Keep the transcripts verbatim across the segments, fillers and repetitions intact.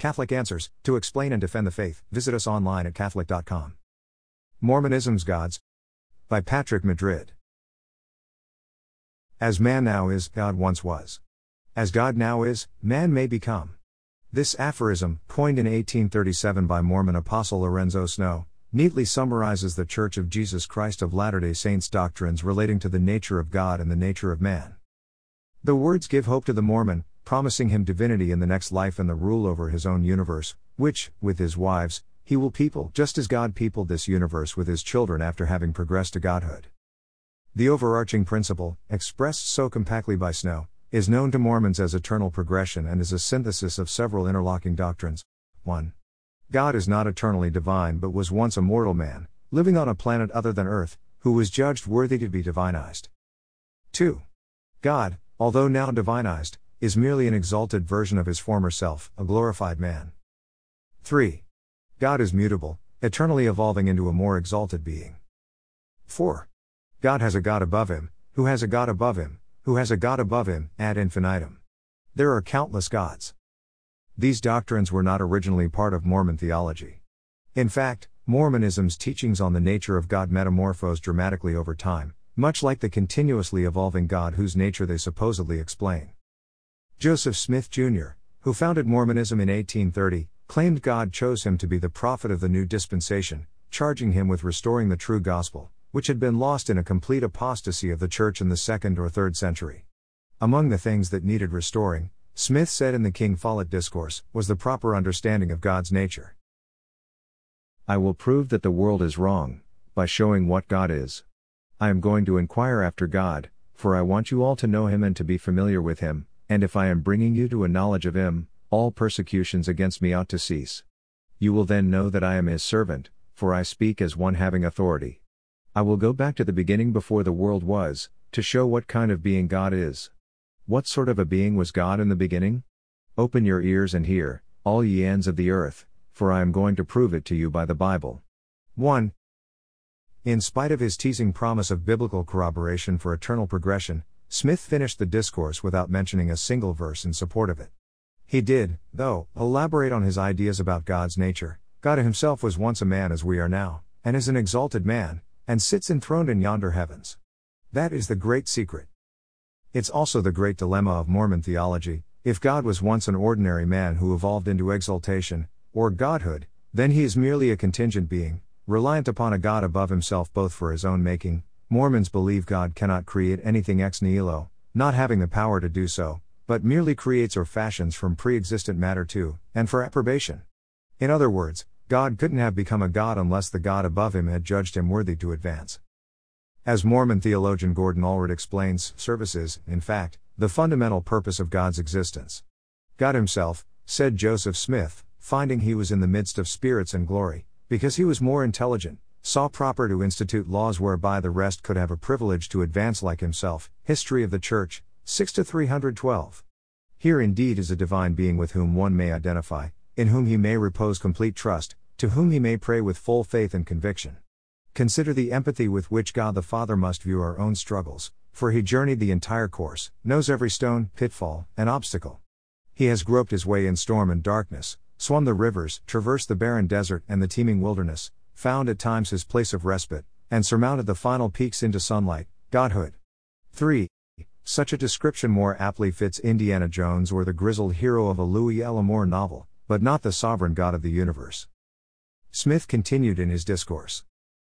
Catholic Answers, to explain and defend the faith. Visit us online at catholic dot com. Mormonism's Gods. By Patrick Madrid. As man now is, God once was. As God now is, man may become. This aphorism, coined in eighteen thirty-seven by Mormon apostle Lorenzo Snow, neatly summarizes the Church of Jesus Christ of Latter-day Saints' doctrines relating to the nature of God and the nature of man. The words give hope to the Mormon, promising him divinity in the next life and the rule over his own universe, which, with his wives, he will people just as God peopled this universe with his children after having progressed to godhood. The overarching principle, expressed so compactly by Snow, is known to Mormons as eternal progression and is a synthesis of several interlocking doctrines. one. God is not eternally divine but was once a mortal man, living on a planet other than Earth, who was judged worthy to be divinized. two. God, although now divinized, is merely an exalted version of his former self, a glorified man. three. God is mutable, eternally evolving into a more exalted being. four. God has a God above him, who has a God above him, who has a God above him, ad infinitum. There are countless gods. These doctrines were not originally part of Mormon theology. In fact, Mormonism's teachings on the nature of God metamorphose dramatically over time, much like the continuously evolving God whose nature they supposedly explain. Joseph Smith Junior, who founded Mormonism in eighteen thirty, claimed God chose him to be the prophet of the new dispensation, charging him with restoring the true gospel, which had been lost in a complete apostasy of the church in the second or third century. Among the things that needed restoring, Smith said in the King Follett Discourse, was the proper understanding of God's nature. I will prove that the world is wrong, by showing what God is. I am going to inquire after God, for I want you all to know him and to be familiar with him, and if I am bringing you to a knowledge of him, all persecutions against me ought to cease. You will then know that I am his servant, for I speak as one having authority. I will go back to the beginning before the world was, to show what kind of being God is. What sort of a being was God in the beginning? Open your ears and hear, all ye ends of the earth, for I am going to prove it to you by the Bible. one. In spite of his teasing promise of biblical corroboration for eternal progression, Smith finished the discourse without mentioning a single verse in support of it. He did, though, elaborate on his ideas about God's nature. God himself was once a man as we are now, and is an exalted man, and sits enthroned in yonder heavens. That is the great secret. It's also the great dilemma of Mormon theology. If God was once an ordinary man who evolved into exaltation, or godhood, then he is merely a contingent being, reliant upon a God above himself both for his own making. Mormons believe God cannot create anything ex nihilo, not having the power to do so, but merely creates or fashions from pre-existent matter too, and for approbation. In other words, God couldn't have become a god unless the God above him had judged him worthy to advance. As Mormon theologian Gordon Allred explains, service is, in fact, the fundamental purpose of God's existence. God himself, said Joseph Smith, finding he was in the midst of spirits and glory, because he was more intelligent, saw proper to institute laws whereby the rest could have a privilege to advance like himself. History of the Church, six to three twelve. Here indeed is a divine being with whom one may identify, in whom he may repose complete trust, to whom he may pray with full faith and conviction. Consider the empathy with which God the Father must view our own struggles, for he journeyed the entire course, knows every stone, pitfall, and obstacle. He has groped his way in storm and darkness, swum the rivers, traversed the barren desert and the teeming wilderness, found at times his place of respite, and surmounted the final peaks into sunlight, Godhood. three. Such a description more aptly fits Indiana Jones or the grizzled hero of a Louis L. Amour novel, but not the sovereign God of the universe. Smith continued in his discourse.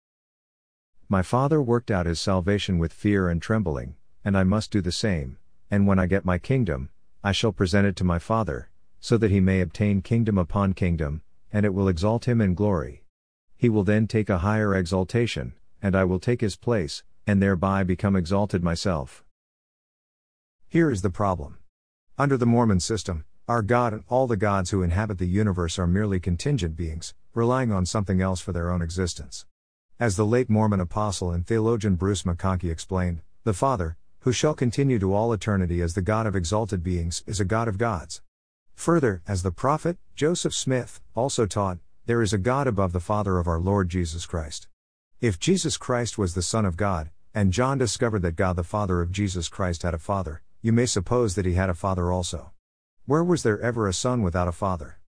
My Father worked out his salvation with fear and trembling, and I must do the same, and when I get my kingdom, I shall present it to my Father, so that he may obtain kingdom upon kingdom, and it will exalt him in glory. He will then take a higher exaltation, and I will take his place, and thereby become exalted myself. Here is the problem. Under the Mormon system, our God and all the gods who inhabit the universe are merely contingent beings, relying on something else for their own existence. As the late Mormon apostle and theologian Bruce McConkie explained, the Father, who shall continue to all eternity as the God of exalted beings, is a God of gods. Further, as the prophet, Joseph Smith, also taught, there is a God above the Father of our Lord Jesus Christ. If Jesus Christ was the Son of God, and John discovered that God the Father of Jesus Christ had a Father, you may suppose that he had a Father also. Where was there ever a Son without a Father?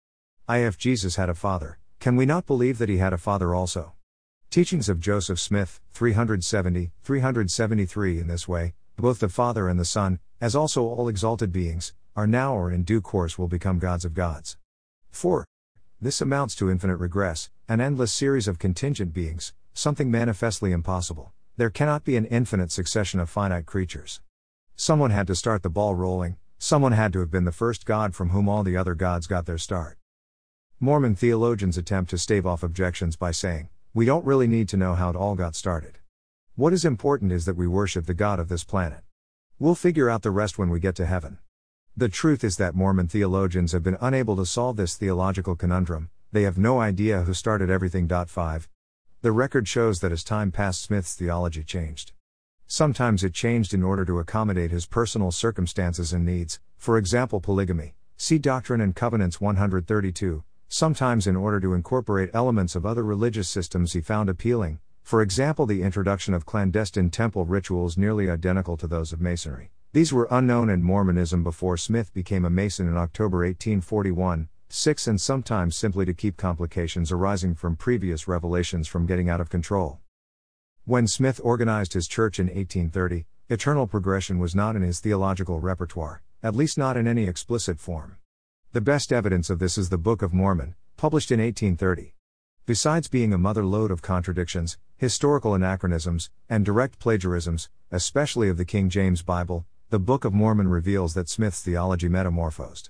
If Jesus had a father, can we not believe that he had a father also? Teachings of Joseph Smith, three seventy, three seventy-three. In this way, both the Father and the Son, as also all exalted beings, are now or in due course will become gods of gods. four. This amounts to infinite regress, an endless series of contingent beings, something manifestly impossible. There cannot be an infinite succession of finite creatures. Someone had to start the ball rolling, someone had to have been the first god from whom all the other gods got their start. Mormon theologians attempt to stave off objections by saying, we don't really need to know how it all got started. What is important is that we worship the God of this planet. We'll figure out the rest when we get to heaven. The truth is that Mormon theologians have been unable to solve this theological conundrum. They have no idea who started everything. five. The record shows that as time passed, Smith's theology changed. Sometimes it changed in order to accommodate his personal circumstances and needs, for example polygamy, see Doctrine and Covenants one thirty-two, sometimes in order to incorporate elements of other religious systems he found appealing, for example the introduction of clandestine temple rituals nearly identical to those of Masonry. These were unknown in Mormonism before Smith became a Mason in October eighteen forty-one, six and sometimes simply to keep complications arising from previous revelations from getting out of control. When Smith organized his church in eighteen thirty, eternal progression was not in his theological repertoire, at least not in any explicit form. The best evidence of this is the Book of Mormon, published in eighteen thirty. Besides being a mother lode of contradictions, historical anachronisms, and direct plagiarisms, especially of the King James Bible, the Book of Mormon reveals that Smith's theology metamorphosed.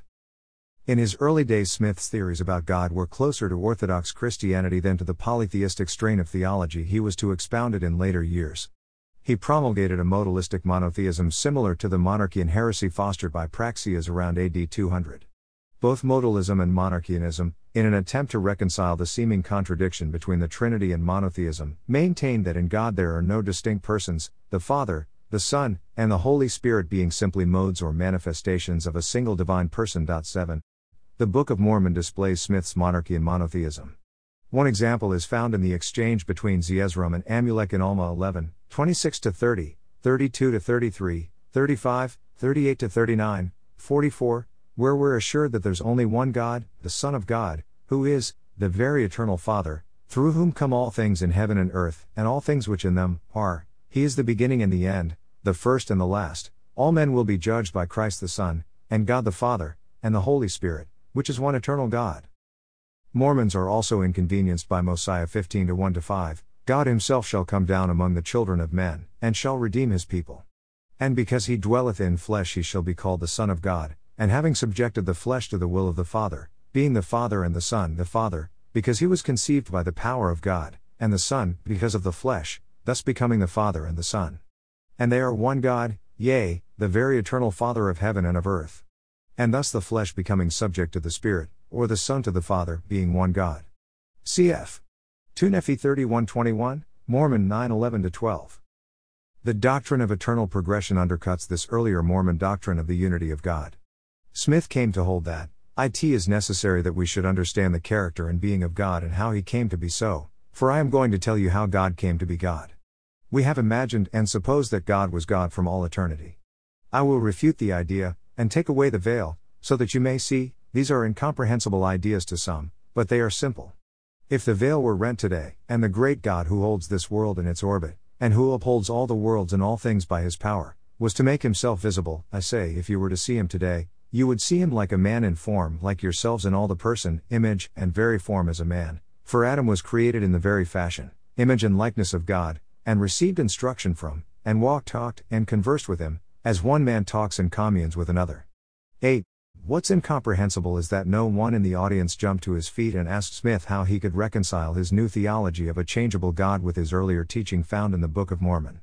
In his early days, Smith's theories about God were closer to Orthodox Christianity than to the polytheistic strain of theology he was to expound it in later years. He promulgated a modalistic monotheism similar to the monarchian heresy fostered by Praxeas around A D two hundred. Both modalism and monarchianism, in an attempt to reconcile the seeming contradiction between the Trinity and monotheism, maintained that in God there are no distinct persons, the Father, the Son, and the Holy Spirit being simply modes or manifestations of a single divine person. seven. The Book of Mormon displays Smith's monarchy and monotheism. One example is found in the exchange between Zeezrom and Amulek in Alma eleven, twenty-six to thirty, thirty-two to thirty-three, thirty-five, thirty-eight to thirty-nine, forty-four, where we're assured that there's only one God, the Son of God, who is the very eternal Father, through whom come all things in heaven and earth, and all things which in them are. He is the beginning and the end, the first and the last. All men will be judged by Christ the Son, and God the Father, and the Holy Spirit, which is one eternal God. Mormons are also inconvenienced by Mosiah fifteen to one to five, God himself shall come down among the children of men, and shall redeem his people. And because he dwelleth in flesh he shall be called the Son of God, and having subjected the flesh to the will of the Father, being the Father and the Son the Father, because he was conceived by the power of God, and the Son, because of the flesh, thus becoming the Father and the Son. And they are one God, yea, the very eternal Father of heaven and of earth. And thus the flesh becoming subject to the Spirit, or the Son to the Father, being one God. Cf. two Nephi thirty-one twenty-one, Mormon nine eleven to twelve. The doctrine of eternal progression undercuts this earlier Mormon doctrine of the unity of God. Smith came to hold that it is necessary that we should understand the character and being of God and how he came to be so, for I am going to tell you how God came to be God. We have imagined and supposed that God was God from all eternity. I will refute the idea, and take away the veil, so that you may see, these are incomprehensible ideas to some, but they are simple. If the veil were rent today, and the great God who holds this world in its orbit, and who upholds all the worlds and all things by his power, was to make himself visible, I say, if you were to see him today, you would see him like a man in form, like yourselves in all the person, image, and very form as a man, for Adam was created in the very fashion, image and likeness of God, and received instruction from, and walked, talked, and conversed with him, as one man talks and communes with another. eight. What's incomprehensible is that no one in the audience jumped to his feet and asked Smith how he could reconcile his new theology of a changeable God with his earlier teaching found in the Book of Mormon.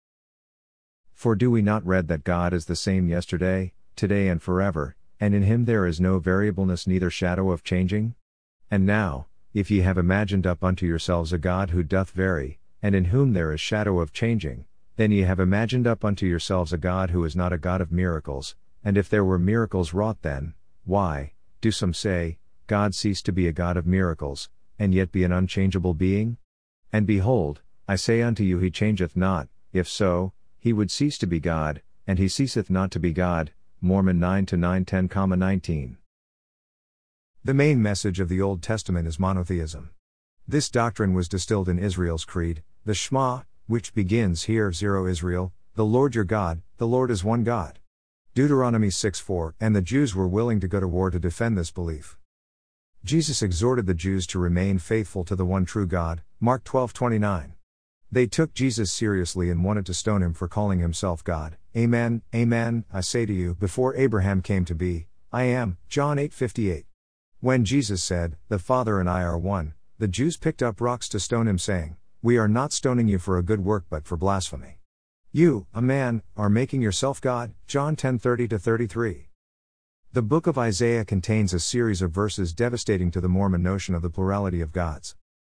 For do we not read that God is the same yesterday, today and forever, and in him there is no variableness neither shadow of changing? And now, if ye have imagined up unto yourselves a God who doth vary, and in whom there is shadow of changing, then ye have imagined up unto yourselves a God who is not a God of miracles, and if there were miracles wrought then, why, do some say, God ceased to be a God of miracles, and yet be an unchangeable being? And behold, I say unto you he changeth not, if so, he would cease to be God, and he ceaseth not to be God. Mormon nine to nine ten, nineteen. The main message of the Old Testament is monotheism. This doctrine was distilled in Israel's creed, the Shema, which begins, Hear, Zero Israel, the Lord your God, the Lord is one God. Deuteronomy six four, and the Jews were willing to go to war to defend this belief. Jesus exhorted the Jews to remain faithful to the one true God, Mark twelve twenty-nine. They took Jesus seriously and wanted to stone him for calling himself God. Amen, amen, I say to you, before Abraham came to be, I am, John eight fifty-eight. When Jesus said, the Father and I are one, the Jews picked up rocks to stone him, saying, We are not stoning you for a good work but for blasphemy. You, a man, are making yourself God, John ten thirty to thirty-three. The book of Isaiah contains a series of verses devastating to the Mormon notion of the plurality of gods.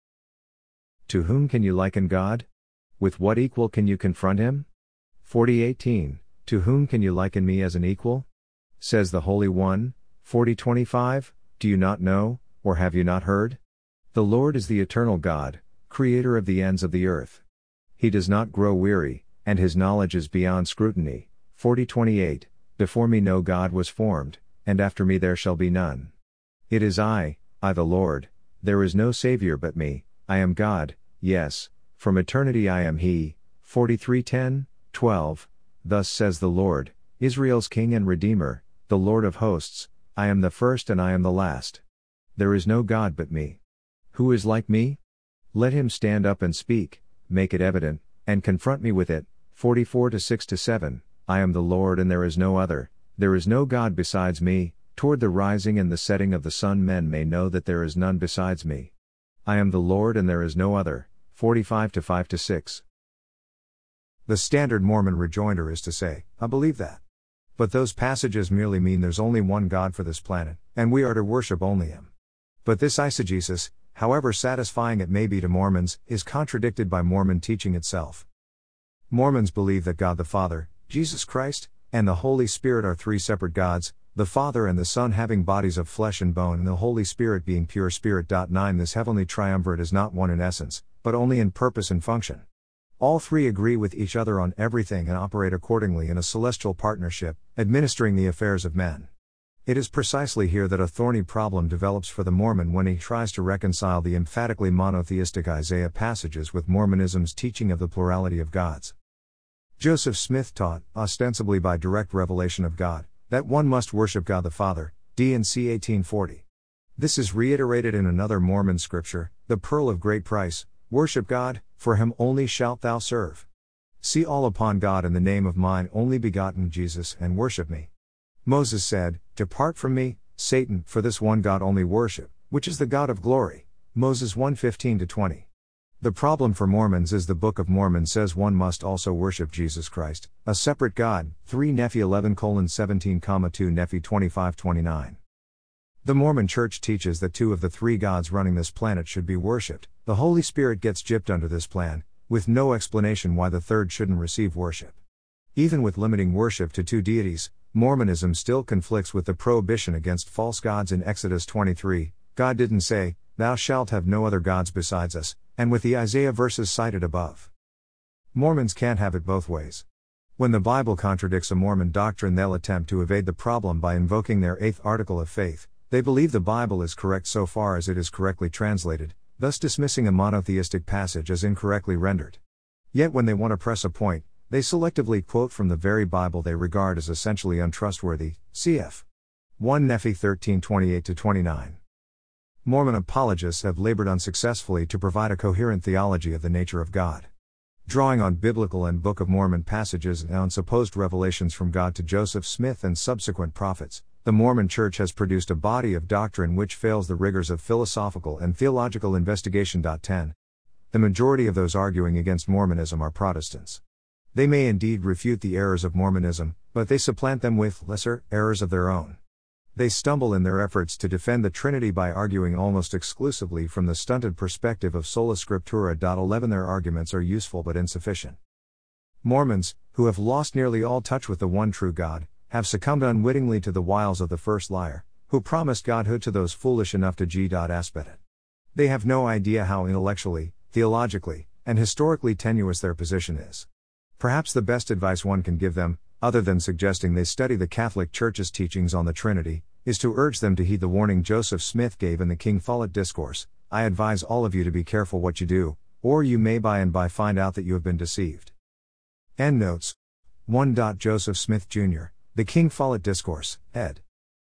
To whom can you liken God? With what equal can you confront him? forty eighteen, To whom can you liken me as an equal? Says the Holy One. forty twenty-five, Do you not know, or have you not heard? The Lord is the eternal God, creator of the ends of the earth. He does not grow weary, and his knowledge is beyond scrutiny. forty twenty-eight, Before me no God was formed, and after me there shall be none. It is I, I the Lord, there is no Savior but me, I am God, yes, from eternity I am He. forty-three ten, twelve, Thus says the Lord, Israel's King and Redeemer, the Lord of hosts, I am the first and I am the last. There is no God but me. Who is like me? Let him stand up and speak, make it evident, and confront me with it. forty-four to six to seven, I am the Lord and there is no other, there is no God besides me, toward the rising and the setting of the sun men may know that there is none besides me. I am the Lord and there is no other. forty-five to five to six. The standard Mormon rejoinder is to say, I believe that. But those passages merely mean there's only one God for this planet, and we are to worship only Him. But this eisegesis, however satisfying it may be to Mormons, is contradicted by Mormon teaching itself. Mormons believe that God the Father, Jesus Christ, and the Holy Spirit are three separate gods, the Father and the Son having bodies of flesh and bone and the Holy Spirit being pure spirit. nine This heavenly triumvirate is not one in essence, but only in purpose and function. All three agree with each other on everything and operate accordingly in a celestial partnership, administering the affairs of men. It is precisely here that a thorny problem develops for the Mormon when he tries to reconcile the emphatically monotheistic Isaiah passages with Mormonism's teaching of the plurality of gods. Joseph Smith taught, ostensibly by direct revelation of God, that one must worship God the Father, D and C eighteen forty. This is reiterated in another Mormon scripture, the Pearl of Great Price, Worship God, for him only shalt thou serve. See all upon God in the name of mine only begotten Jesus and worship me. Moses said, Depart from me, Satan, for this one God only worship, which is the God of glory. Moses one fifteen to twenty. The problem for Mormons is the Book of Mormon says one must also worship Jesus Christ, a separate God, three Nephi eleven seventeen, two Nephi twenty-five twenty-nine. The Mormon Church teaches that two of the three gods running this planet should be worshipped. The Holy Spirit gets gypped under this plan, with no explanation why the third shouldn't receive worship. Even with limiting worship to two deities, Mormonism still conflicts with the prohibition against false gods in Exodus twenty-three, God didn't say, Thou shalt have no other gods besides us, and with the Isaiah verses cited above. Mormons can't have it both ways. When the Bible contradicts a Mormon doctrine, they'll attempt to evade the problem by invoking their eighth article of faith. They believe the Bible is correct so far as it is correctly translated, thus dismissing a monotheistic passage as incorrectly rendered. Yet when they want to press a point, they selectively quote from the very Bible they regard as essentially untrustworthy, cf. one Nephi thirteen twenty-eight to twenty-nine. Mormon apologists have labored unsuccessfully to provide a coherent theology of the nature of God. Drawing on biblical and Book of Mormon passages and on supposed revelations from God to Joseph Smith and subsequent prophets, the Mormon Church has produced a body of doctrine which fails the rigors of philosophical and theological investigation. ten. The majority of those arguing against Mormonism are Protestants. They may indeed refute the errors of Mormonism, but they supplant them with lesser errors of their own. They stumble in their efforts to defend the Trinity by arguing almost exclusively from the stunted perspective of sola scriptura. eleven Their arguments are useful but insufficient. Mormons, who have lost nearly all touch with the one true God, have succumbed unwittingly to the wiles of the first liar, who promised godhood to those foolish enough to g-aspect it. They have no idea how intellectually, theologically, and historically tenuous their position is. Perhaps the best advice one can give them, other than suggesting they study the Catholic Church's teachings on the Trinity, is to urge them to heed the warning Joseph Smith gave in the King Follett Discourse: I advise all of you to be careful what you do, or you may by and by find out that you have been deceived. Endnotes. one. Joseph Smith Junior, The King Follett Discourse, ed.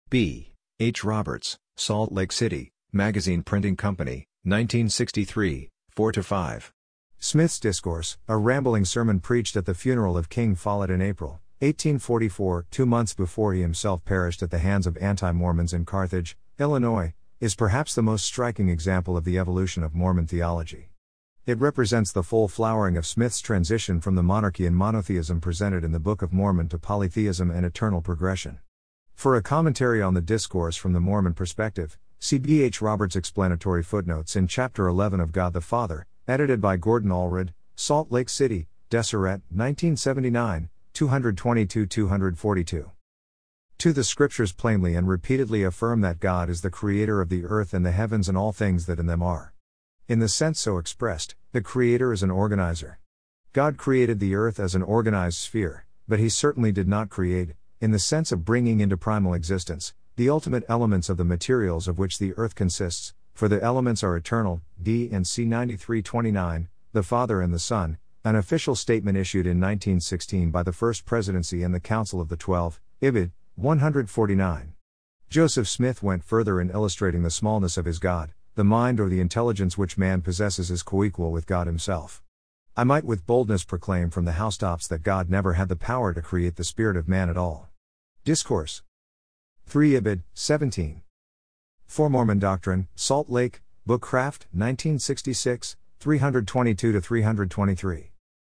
B. H. Roberts, Salt Lake City, Magazine Printing Company, nineteen sixty-three, four to five. Smith's Discourse, a rambling sermon preached at the funeral of King Follett in April eighteen forty-four, two months before he himself perished at the hands of anti-Mormons in Carthage, Illinois, is perhaps the most striking example of the evolution of Mormon theology. It represents the full flowering of Smith's transition from the monarchy and monotheism presented in the Book of Mormon to polytheism and eternal progression. For a commentary on the discourse from the Mormon perspective, see B. H. Roberts' explanatory footnotes in Chapter eleven of God the Father, edited by Gordon Allred, Salt Lake City, Deseret, nineteen seventy-nine, two twenty-two to two forty-two. two. The Scriptures plainly and repeatedly affirm that God is the creator of the earth and the heavens and all things that in them are. In the sense so expressed, the Creator is an organizer. God created the earth as an organized sphere, but He certainly did not create, in the sense of bringing into primal existence, the ultimate elements of the materials of which the earth consists, for the elements are eternal, D and C ninety-three twenty-nine, the Father and the Son, an official statement issued in nineteen sixteen by the First Presidency and the Council of the Twelve, Ibid, one forty-nine. Joseph Smith went further in illustrating the smallness of his God. The mind or the intelligence which man possesses is coequal with God Himself. I might with boldness proclaim from the housetops that God never had the power to create the spirit of man at all. Discourse. three Ibid, seventeen. four Mormon Doctrine, Salt Lake, Bookcraft, nineteen sixty-six, three twenty-two to three twenty-three.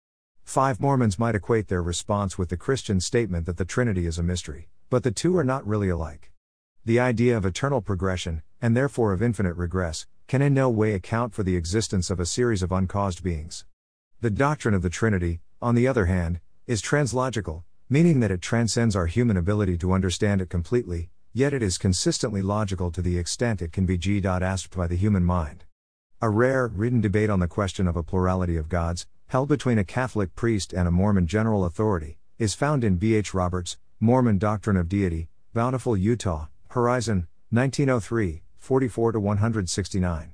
five Mormons might equate their response with the Christian statement that the Trinity is a mystery, but the two are not really alike. The idea of eternal progression, and therefore of infinite regress, can in no way account for the existence of a series of uncaused beings. The doctrine of the Trinity, on the other hand, is translogical, meaning that it transcends our human ability to understand it completely, yet it is consistently logical to the extent it can be grasped by the human mind. A rare, written debate on the question of a plurality of gods, held between a Catholic priest and a Mormon general authority, is found in B. H. Roberts' Mormon Doctrine of Deity, Bountiful, Utah, Horizon, nineteen oh three, forty-four to one sixty-nine.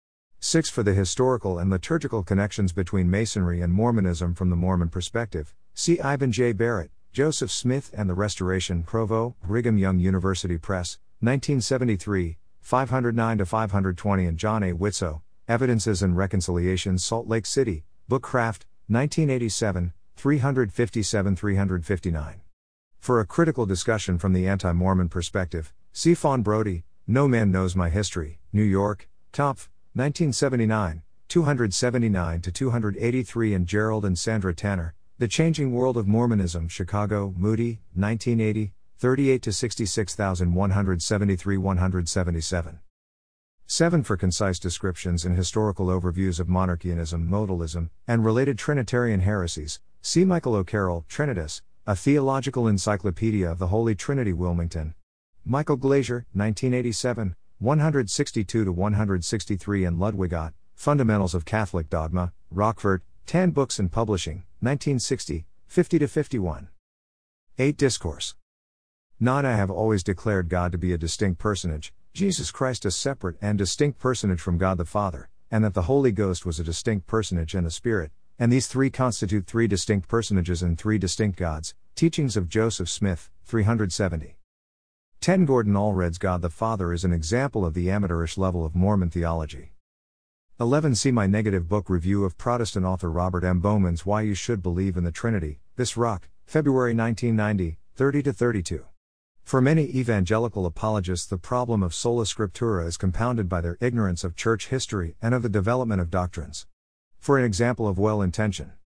six For the historical and liturgical connections between Masonry and Mormonism from the Mormon perspective, see Ivan J. Barrett, Joseph Smith and the Restoration, Provo, Brigham Young University Press, nineteen seventy-three, five oh nine to five twenty, and John A. Witso, Evidences and Reconciliations, Salt Lake City, Bookcraft, nineteen eighty-seven, three fifty-seven to three fifty-nine. For a critical discussion from the anti-Mormon perspective, see Fawn Brody, No Man Knows My History, New York, Topf, nineteen seventy-nine, two seventy-nine to two eighty-three, and Gerald and Sandra Tanner, The Changing World of Mormonism, Chicago, Moody, nineteen eighty, thirty-eight to sixty-six one seventy-three to one seventy-seven. seven For concise descriptions and historical overviews of monarchianism, modalism, and related Trinitarian heresies, see Michael O'Carroll, Trinitas, A Theological Encyclopedia of the Holy Trinity, Wilmington. Michael Glazier, nineteen eighty-seven, one sixty-two to one sixty-three, and Ludwig Ott, Fundamentals of Catholic Dogma, Rockford, Tan Books and Publishing, nineteen sixty, fifty to fifty-one. eight Discourse. nine I have always declared God to be a distinct personage, Jesus Christ a separate and distinct personage from God the Father, and that the Holy Ghost was a distinct personage and a spirit, and these three constitute three distinct personages and three distinct gods. Teachings of Joseph Smith, three seventy. ten Gordon Allred's God the Father is an example of the amateurish level of Mormon theology. eleven See my negative book review of Protestant author Robert M. Bowman's Why You Should Believe in the Trinity, This Rock, February nineteen ninety, thirty to thirty-two. For many evangelical apologists, the problem of sola scriptura is compounded by their ignorance of church history and of the development of doctrines. For an example of well-intentioned